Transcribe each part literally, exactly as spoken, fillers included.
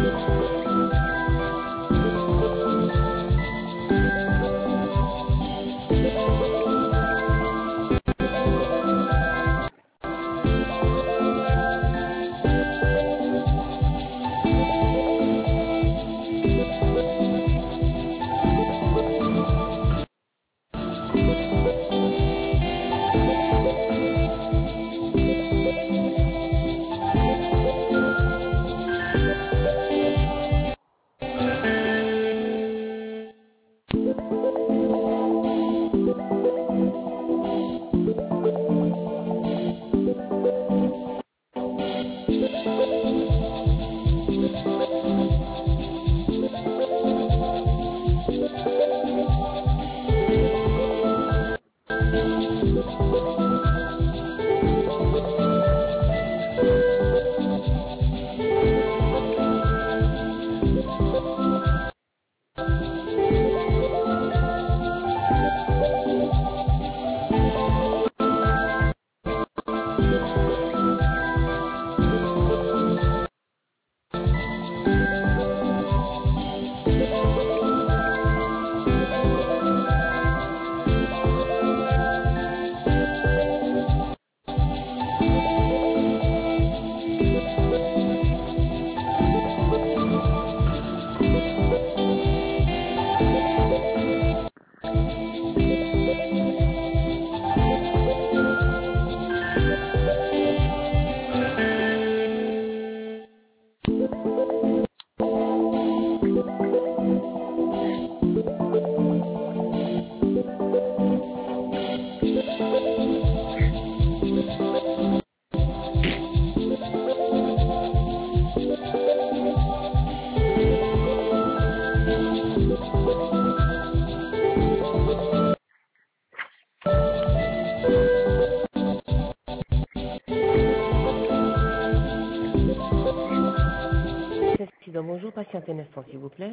Bonjour, patientez un instant, s'il vous plaît.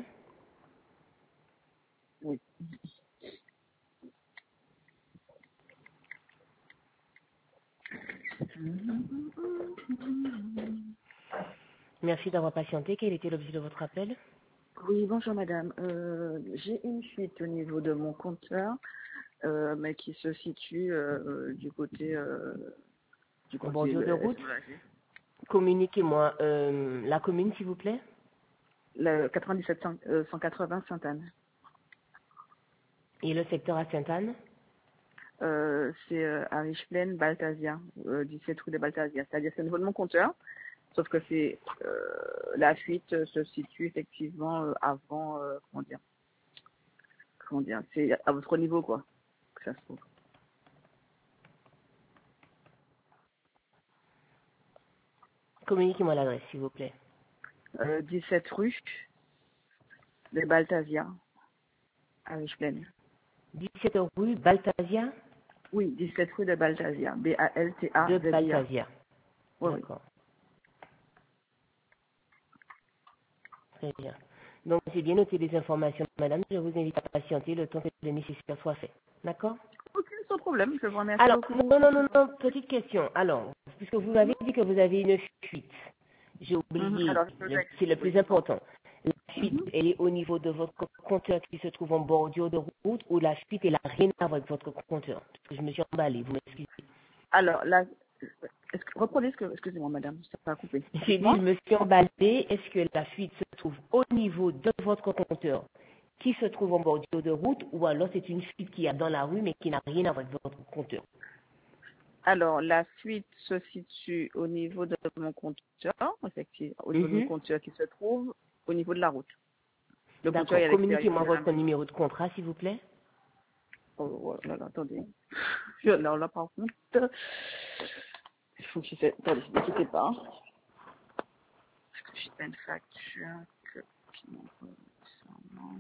Oui. Merci d'avoir patienté. Quel était l'objet de votre appel? Oui, bonjour madame. Euh, j'ai une fuite au niveau de mon compteur, euh, mais qui se situe euh, du côté euh, du En côté bordure de le route. Communiquez-moi euh, la commune, s'il vous plaît. Le quatre-vingt-dix-sept cent quatre-vingts Sainte-Anne. Et le secteur à Sainte-Anne. Euh, c'est euh, à Richeplaine, Baltasia, euh, dix-sept rue de Baltasia. C'est-à-dire c'est au niveau de mon compteur, sauf que c'est euh, la fuite euh, se situe effectivement euh, avant, euh, comment dire, comment dire, c'est à votre niveau quoi, que ça se trouve. Communiquez-moi l'adresse, s'il vous plaît. Euh, dix-sept rue de Baltasia, à Richeplaine. dix-sept rue Baltasia. Oui, dix-sept rue de Baltasia, B A L T A De Z I A. Baltasia. Oui, oui. D'accord. Très bien. Donc, j'ai bien noté les informations, madame. Je vous invite à patienter le temps que le nécessaire soit fait. D'accord? Ok, sans problème, je vous remercie Alors, beaucoup. non, non, non, non, petite question. Alors, puisque vous avez dit que vous avez une fuite, j'ai Mhm. oublié, Alors, je vous le- explique, c'est le oui, plus dites-moi. important. La fuite, Mhm. elle est au niveau de votre compteur qui se trouve en bordure de route ou la fuite, elle n'a rien à voir avec votre compteur? Parce que je me suis emballée, vous m'excusez. Alors, là, est-ce que, reprenez ce que, excusez-moi madame, ça va couper. J'ai dit, Dites-moi. je me suis emballée. Est-ce que la fuite se trouve au niveau de votre compteur qui se trouve en bordure de route ou alors c'est une fuite qui est dans la rue mais qui n'a rien à voir avec votre compteur? Alors, la fuite se situe au niveau de mon compteur, effectivement, au niveau de mon Mhm. compteur qui se trouve au niveau de la route. Le compteur est D'accord. à l'extérieur Communiquez-moi de la votre maison. numéro de contrat, s'il vous plaît. Oh, oh là là, attendez. Je- Là, là, par contre, il faut que je fasse, attendez, ne quittez pas. Parce que j'ai pas une facture que, qui m'envoie récemment.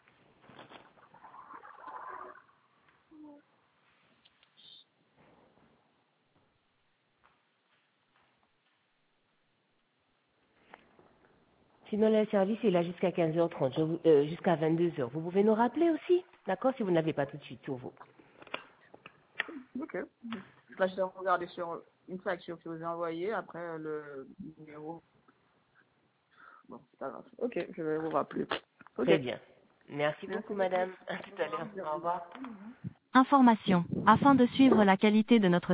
Sinon, le service est là jusqu'à quinze heures trente, je vous- euh, jusqu'à vingt-deux heures. Vous pouvez nous rappeler aussi, d'accord, si vous ne l'avez pas tout de suite sur vous. Ok. Là, je dois regarder sur une facture que je vous ai envoyée, après le numéro Bon, c'est pas grave. Ok, je vais vous rappeler. Okay. Très bien. Merci, Merci beaucoup, madame. À tout à l'heure. Au revoir. Information. Afin de suivre la qualité de notre